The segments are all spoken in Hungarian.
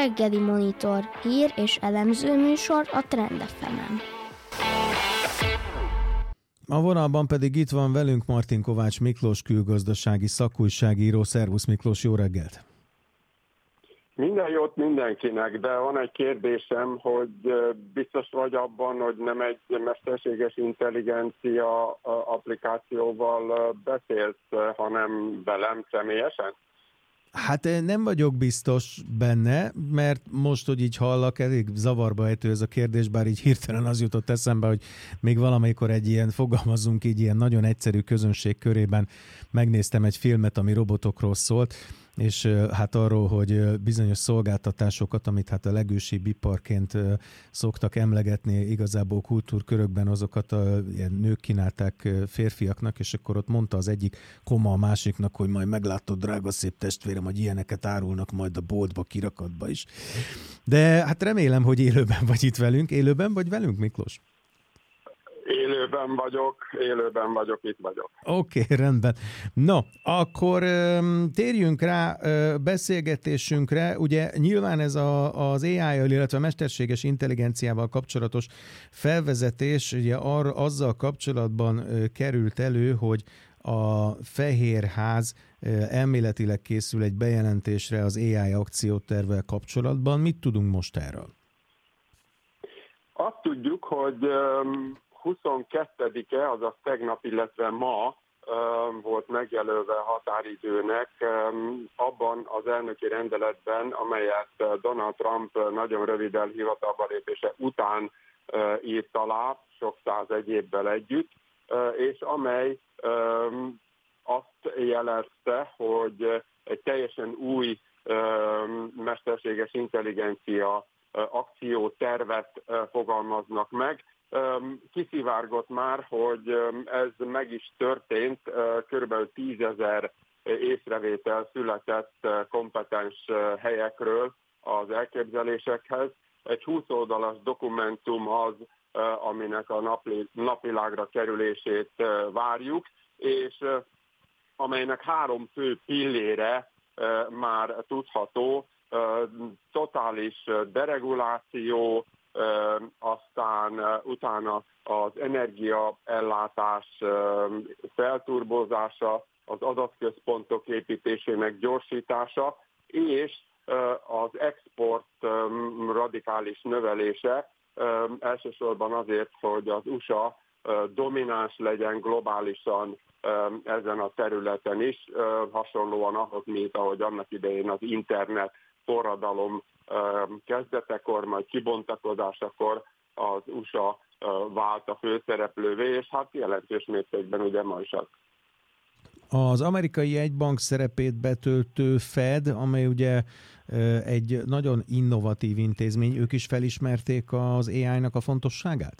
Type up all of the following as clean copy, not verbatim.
reggeli monitor, hír és elemző műsor a Trend FM-en. A vonalban pedig itt van velünk Martin Kovács Miklós, külgazdasági szakújságíró. Szervusz Miklós, jó reggelt! Minden jót mindenkinek, de van egy kérdésem, hogy biztos vagy abban, hogy nem egy mesterséges intelligencia applikációval beszélsz, hanem velem személyesen? Hát nem vagyok biztos benne, mert most, hogy így hallak, elég zavarba ejtő ez a kérdés, bár így hirtelen az jutott eszembe, hogy még valamikor egy ilyen, fogalmazunk így, ilyen nagyon egyszerű közönség körében megnéztem egy filmet, ami robotokról szólt, és hát arról, hogy bizonyos szolgáltatásokat, amit hát a legősibb iparként szoktak emlegetni igazából kultúrkörökben, azokat ilyen nők kínálták férfiaknak, és akkor ott mondta az egyik koma a másiknak, hogy majd meglátod, drága szép testvérem, hogy ilyeneket árulnak majd a boltba, kirakatba is. De hát remélem, hogy élőben vagy itt velünk. Élőben vagy velünk, Miklós? Élőben vagyok, itt vagyok. Oké, rendben. No, akkor térjünk rá beszélgetésünkre. Ugye nyilván ez az AI-jal, illetve a mesterséges intelligenciával kapcsolatos felvezetés, ugye azzal kapcsolatban került elő, hogy a Fehérház elméletileg készül egy bejelentésre az AI akciótervvel kapcsolatban. Mit tudunk most erről? Azt tudjuk, hogy 22-e, azaz tegnap, illetve ma volt megjelölve határidőnek abban az elnöki rendeletben, amelyet Donald Trump nagyon röviden hivatalba lépése után írt alá, sok száz egyébbel együtt, és amely azt jelezte, hogy egy teljesen új mesterséges intelligencia akciótervet fogalmaznak meg. Kiszivárgott már, hogy ez meg is történt, körülbelül 10 000 észrevétel született kompetens helyekről az elképzelésekhez. Egy 20 oldalas dokumentum az, aminek a napvilágra kerülését várjuk, és amelynek 3 fő pillére már tudható: totális dereguláció, aztán utána az energiaellátás felturbozása, az adatközpontok építésének gyorsítása, és az export radikális növelése, elsősorban azért, hogy az USA domináns legyen globálisan ezen a területen is, hasonlóan ahhoz, mint ahogy annak idején az internet forradalom kezdetekor, majd kibontakozásakor az USA vált a főszereplővé, és hát jelentős mértékben ugye ma is az. Az amerikai egybank szerepét betöltő Fed, amely ugye egy nagyon innovatív intézmény, ők is felismerték az AI-nak a fontosságát?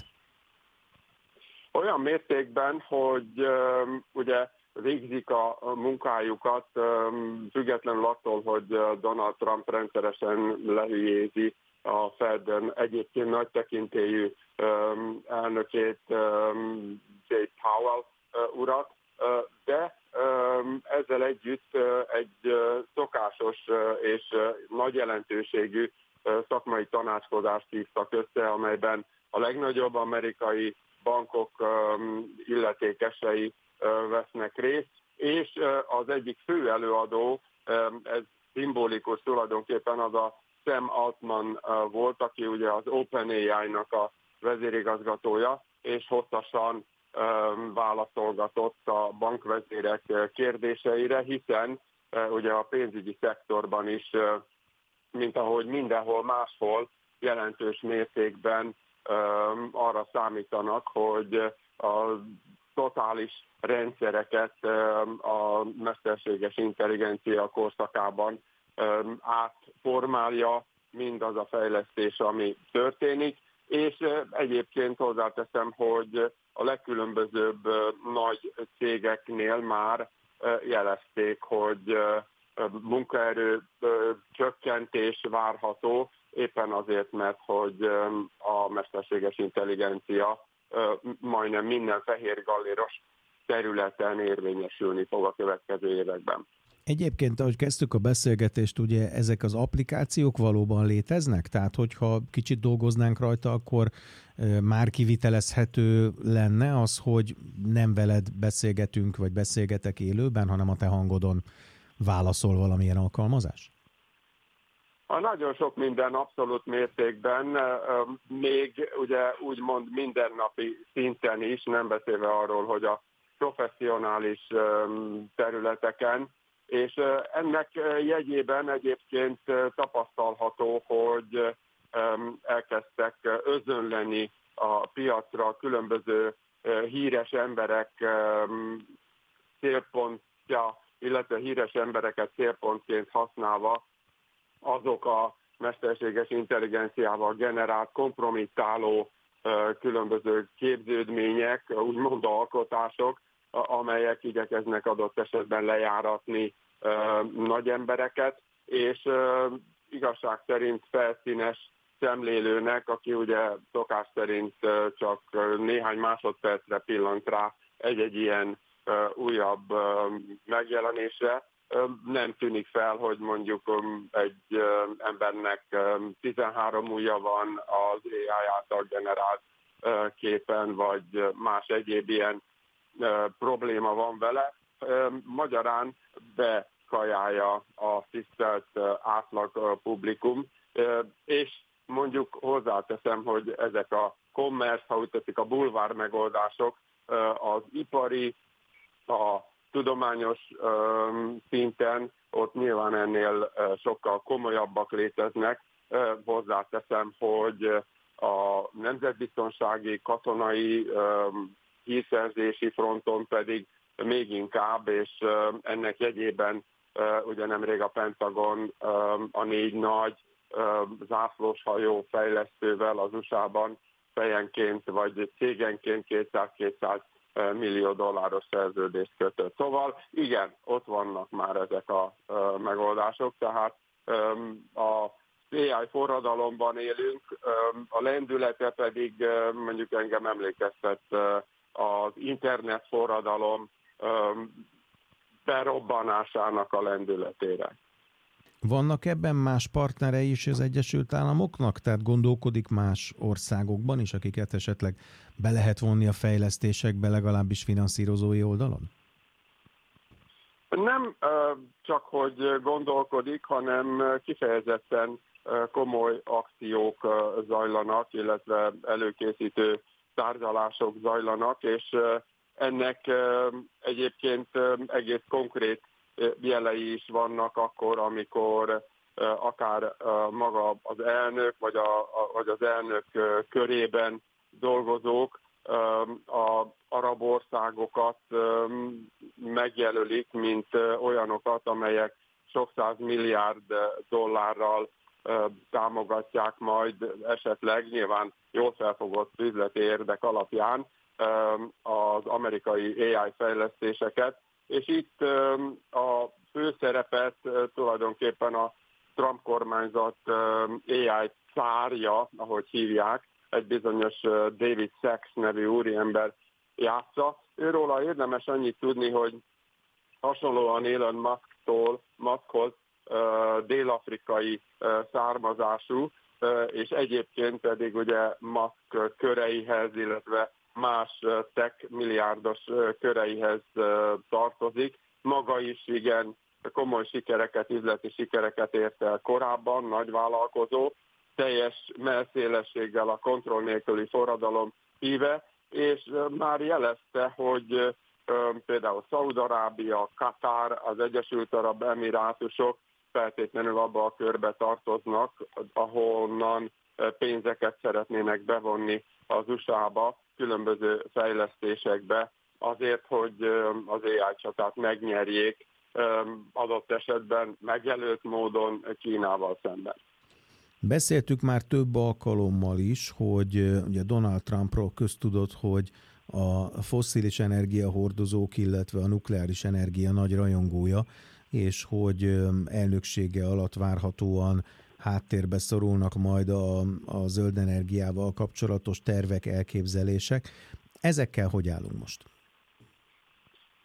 Olyan mértékben, hogy ugye végzik a munkájukat, függetlenül attól, hogy Donald Trump rendszeresen lehülyézi a Fed egyébként nagy tekintélyű elnökét, Jay Powell urat, de ezzel együtt egy szokásos és nagy jelentőségű szakmai tanácskozást hívtak össze, amelyben a legnagyobb amerikai bankok illetékesei vesznek részt, és az egyik fő előadó, ez szimbolikus tulajdonképpen, az a Sam Altman volt, aki ugye az OpenAI-nak a vezérigazgatója, és hosszasan válaszolgatott a bankvezérek kérdéseire, hiszen ugye a pénzügyi szektorban is, mint ahogy mindenhol máshol, jelentős mértékben arra számítanak, hogy a totális rendszereket a mesterséges intelligencia korszakában átformálja mindaz a fejlesztés, ami történik, és egyébként hozzáteszem, hogy a legkülönbözőbb nagy cégeknél már jelezték, hogy munkaerő csökkentés várható, éppen azért, mert hogy a mesterséges intelligencia majdnem minden fehér galléros területen érvényesülni fog a következő években. Egyébként, ahogy kezdtük a beszélgetést, ugye ezek az applikációk valóban léteznek? Tehát, hogyha kicsit dolgoznánk rajta, akkor már kivitelezhető lenne az, hogy nem veled beszélgetünk, vagy beszélgetek élőben, hanem a te hangodon válaszol valamilyen alkalmazás? Nagyon sok minden abszolút mértékben, még ugye úgymond mindennapi szinten is, nem beszélve arról, hogy a professzionális területeken, és ennek jegyében egyébként tapasztalható, hogy elkezdtek özönleni a piacra különböző híres emberek célpontja, illetve híres embereket célpontként használva azok a mesterséges intelligenciával generált, kompromittáló különböző képződmények, úgymond alkotások, amelyek igyekeznek adott esetben lejáratni nagy embereket, és igazság szerint felszínes szemlélőnek, aki ugye szokás szerint csak néhány másodpercre pillant rá egy-egy ilyen újabb megjelenésre, nem tűnik fel, hogy mondjuk egy embernek 13 ujja van az AI által generált képen, vagy más egyéb ilyen probléma van vele. Magyarán bekajálja a tisztelt átlag publikum, és mondjuk hozzáteszem, hogy ezek a commerce, ha úgy tetszik, a bulvár megoldások az ipari, a tudományos szinten, ott nyilván ennél sokkal komolyabbak léteznek. Hozzáteszem, hogy a nemzetbiztonsági, katonai, hírszerzési fronton pedig még inkább, és ennek jegyében ugye nemrég a Pentagon a 4 nagy zászlóshajó fejlesztővel az USA-ban fejenként vagy cégenként 200-200 millió dolláros szerződést kötött. Szóval igen, ott vannak már ezek a megoldások, tehát a AI forradalomban élünk, a lendülete pedig mondjuk engem emlékeztet az internet forradalom berobbanásának a lendületére. Vannak ebben más partnerei is az Egyesült Államoknak? Tehát gondolkodik más országokban is, akiket esetleg be lehet vonni a fejlesztésekbe, legalábbis finanszírozói oldalon? Nem csak, hogy gondolkodik, hanem kifejezetten komoly akciók zajlanak, illetve előkészítő tárgyalások zajlanak, és ennek egyébként egész konkrét jelei is vannak akkor, amikor akár maga az elnök, vagy az elnök körében dolgozók az arab országokat megjelölik, mint olyanokat, amelyek sok 100 milliárd dollárral támogatják majd esetleg, nyilván jól felfogott üzleti érdek alapján az amerikai AI fejlesztéseket, és itt a főszerepet tulajdonképpen a Trump kormányzat AI cárja, ahogy hívják, egy bizonyos David Sachs nevű úriember játsza. Őróla érdemes annyit tudni, hogy hasonlóan Elon Muskhoz dél-afrikai származású, és egyébként pedig ugye Musk köreihez, illetve más tech milliárdos köreihez tartozik. Maga is igen komoly sikereket, üzleti sikereket ért el korábban, nagyvállalkozó, teljes mellszélességgel a kontroll nélküli forradalom híve, és már jelezte, hogy például Szaúd-Arábia, Katár, az Egyesült Arab Emirátusok feltétlenül abba a körbe tartoznak, ahonnan pénzeket szeretnének bevonni az USA-ba, különböző fejlesztésekbe, azért, hogy az AI csatát megnyerjék, adott esetben megjelölt módon Kínával szemben. Beszéltük már több alkalommal is, hogy ugye Donald Trumpról köztudott, hogy a fosszilis energiahordozók, illetve a nukleáris energia nagy rajongója, és hogy elnöksége alatt várhatóan háttérbe szorulnak majd a zöld energiával kapcsolatos tervek, elképzelések. Ezekkel hogy állunk most?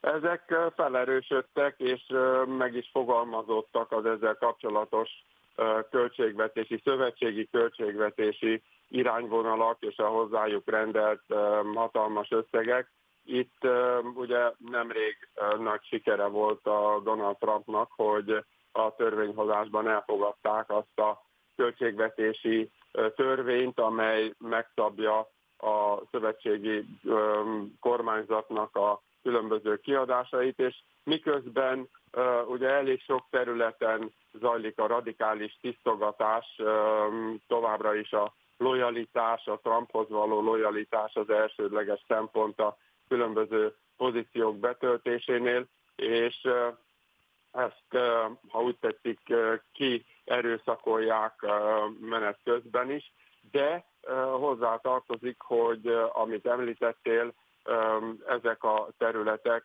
ezek felerősödtek, és meg is fogalmazottak az ezzel kapcsolatos költségvetési, szövetségi költségvetési irányvonalak és a hozzájuk rendelt hatalmas összegek. Itt ugye nemrég nagy sikere volt a Donald Trumpnak, hogy a törvényhozásban elfogadták azt a költségvetési törvényt, amely megszabja a szövetségi kormányzatnak a különböző kiadásait, és miközben ugye elég sok területen zajlik a radikális tisztogatás, továbbra is a lojalitás, a Trumphoz való lojalitás az elsődleges szempont a különböző pozíciók betöltésénél, és ezt, ha úgy tetszik, ki erőszakolják menet közben is, de hozzá tartozik, hogy amit említettél, ezek a területek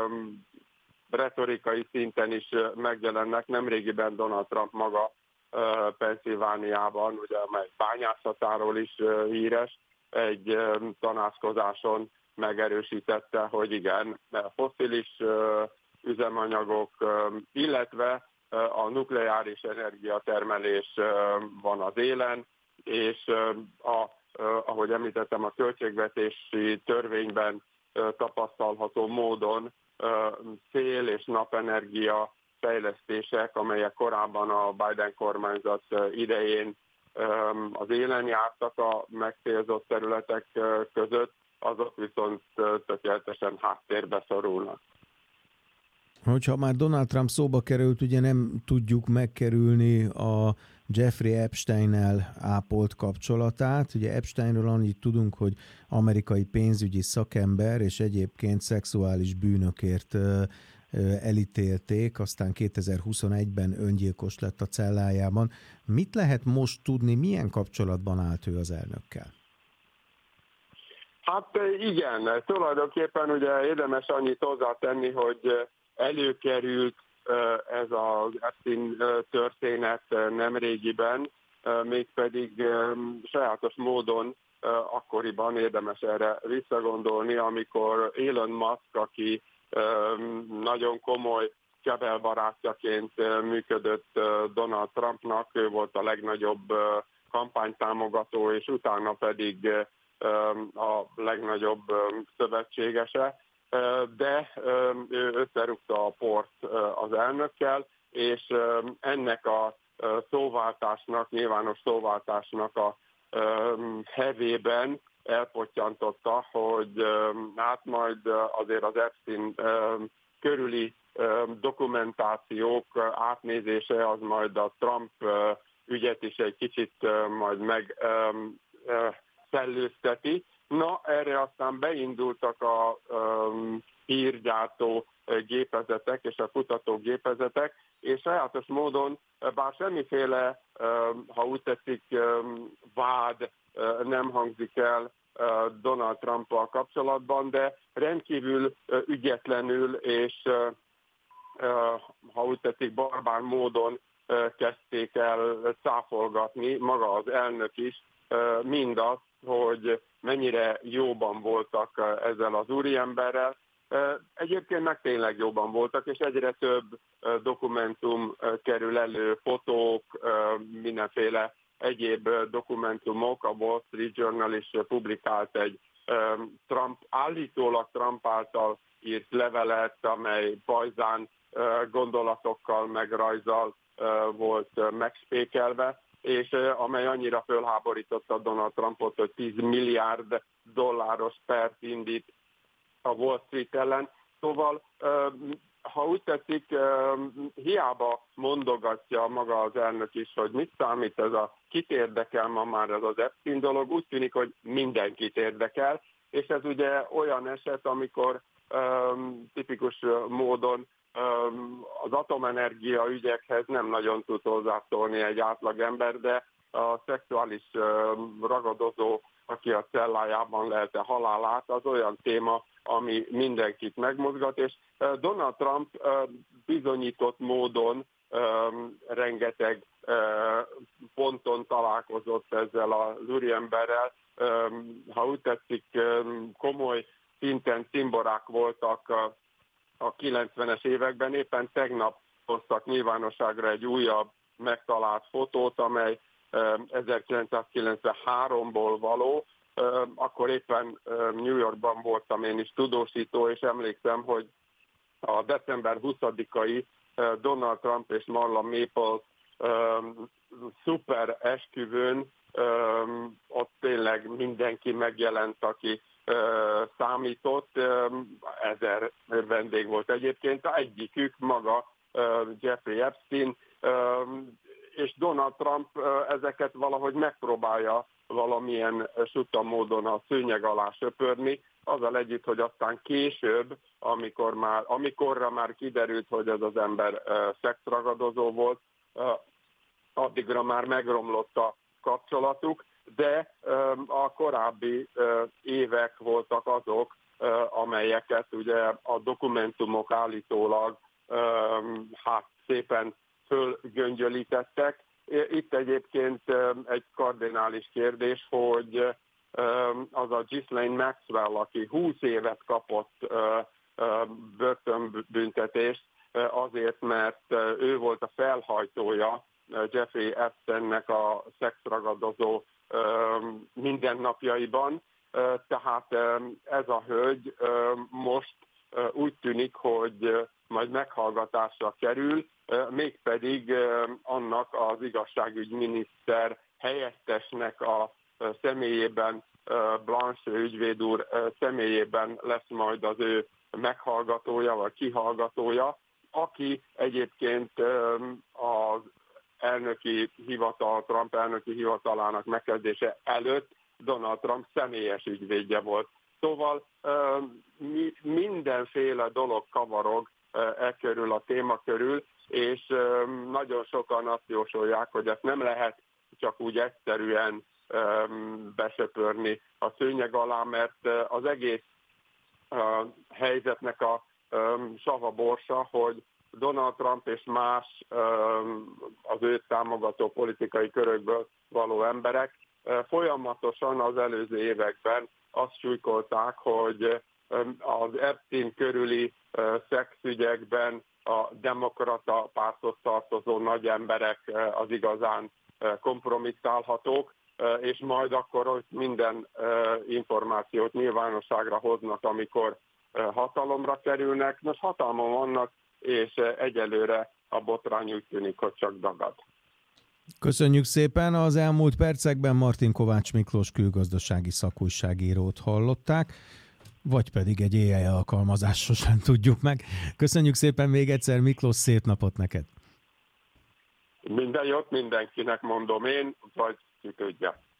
retorikai szinten is megjelennek. Nemrégiben Donald Trump maga Pennsylvániában, ugye, amely bányászatáról is híres, egy tanácskozáson megerősítette, hogy igen, fosszilis üzemanyagok, illetve a nukleáris energiatermelés van az élen, és ahogy említettem, a költségvetési törvényben tapasztalható módon szél- és napenergia fejlesztések, amelyek korábban a Biden kormányzat idején az élen jártak a megcélzott területek között, azok viszont tökéletesen háttérbe szorulnak. Hogyha már Donald Trump szóba került, ugye nem tudjuk megkerülni a Jeffrey Epsteinnel ápolt kapcsolatát. Ugye Epsteinről annyit tudunk, hogy amerikai pénzügyi szakember, és egyébként szexuális bűnökért elítélték, aztán 2021-ben öngyilkos lett a cellájában. Mit lehet most tudni, milyen kapcsolatban állt ő az elnökkel? Hát igen, tulajdonképpen ugye érdemes annyit hozzátenni, hogy előkerült ez az Epstein történet nemrégiben, mégpedig sajátos módon akkoriban érdemes erre visszagondolni, amikor Elon Musk, aki nagyon komoly kábelbarátjaként működött Donald Trumpnak, ő volt a legnagyobb kampánytámogató, és utána pedig a legnagyobb szövetségese, de ő összerúgta a port az elnökkel, és ennek a szóváltásnak, nyilvános szóváltásnak a hevében elpottyantotta, hogy hát majd azért az Epstein körüli dokumentációk átnézése az majd a Trump ügyet is egy kicsit majd megszellőzteti. Na, erre aztán beindultak a hírgyártó gépezetek és a kutatógépezetek, és sajátos módon, bár semmiféle, ha úgy tetszik, vád nem hangzik el Donald Trumppal kapcsolatban, de rendkívül ügyetlenül és, ha úgy tetszik, barbár módon kezdték el cáfolgatni, maga az elnök is, mindazt, hogy mennyire jóban voltak ezzel az úriemberrel. Egyébként meg tényleg jóban voltak, és egyre több dokumentum kerül elő, fotók, mindenféle egyéb dokumentumok. A Wall Street Journal is publikált egy állítólag Trump által írt levelet, amely pajzán gondolatokkal, meg rajzzal volt megspékelve, és amely annyira fölháborította Donald Trumpot, hogy 10 milliárd dolláros pert indít a Wall Street ellen. Szóval, ha úgy tetszik, hiába mondogatja maga az elnök is, hogy mit számít ez kit érdekel ma már ez az Epstein dolog, úgy tűnik, hogy mindenkit érdekel, és ez ugye olyan eset, amikor tipikus módon az atomenergia ügyekhez nem nagyon tud hozzászólni egy átlagember, de a szexuális ragadozó, aki a cellájában lelte halálát, az olyan téma, ami mindenkit megmozgat, és Donald Trump bizonyított módon rengeteg ponton találkozott ezzel az úriemberrel. Ha úgy tetszik, komoly szinten cimborák voltak a 90-es években. Éppen tegnap hoztak nyilvánosságra egy újabb megtalált fotót, amely 1993-ból való. Akkor éppen New Yorkban voltam én is tudósító, és emlékszem, hogy a december 20-ai Donald Trump és Marla Maples szuper esküvőn ott tényleg mindenki megjelent, aki számított, 1000 vendég volt egyébként, egyikük maga Jeffrey Epstein, és Donald Trump ezeket valahogy megpróbálja valamilyen sutta módon a szőnyeg alá söpörni, azzal együtt, hogy aztán később, amikorra már kiderült, hogy ez az ember szexragadozó volt, addigra már megromlott a kapcsolatuk, de a korábbi évek voltak azok, amelyeket ugye a dokumentumok állítólag szépen fölgöngyölítettek. Itt egyébként egy kardinális kérdés, hogy az a Ghislaine Maxwell, aki 20 évet kapott börtönbüntetést azért, mert ő volt a felhajtója Jeffrey Epsteinnek a szexragadozó mindennapjaiban. Tehát ez a hölgy most úgy tűnik, hogy majd meghallgatásra kerül, mégpedig annak az igazságügyminiszter helyettesnek a személyében, Blanche ügyvéd úr személyében lesz majd az ő meghallgatója vagy kihallgatója, aki egyébként az elnöki hivatal, Trump elnöki hivatalának megkezdése előtt Donald Trump személyes ügyvédje volt. Szóval mindenféle dolog kavarog körül, a téma körül, és nagyon sokan azt jósolják, hogy ezt nem lehet csak úgy egyszerűen besöpörni a szőnyeg alá, mert az egész helyzetnek a savaborsa, hogy Donald Trump és más az őt támogató politikai körökből való emberek folyamatosan az előző években azt súlykolták, hogy az Epstein körüli szexügyekben a demokrata párthoz tartozó nagy emberek az igazán kompromittálhatók, és majd akkor hogy minden információt nyilvánosságra hoznak, amikor hatalomra kerülnek. Most hatalmon vannak, és egyelőre a botrány úgy tűnik, hogy csak dagad. Köszönjük szépen! Az elmúlt percekben Martin Kovács Miklós külgazdasági szakújságírót hallották, vagy pedig egy AI alkalmazás, sosem tudjuk meg. Köszönjük szépen még egyszer, Miklós, szép napot neked! Minden jót mindenkinek, mondom én, vagy ki tudja.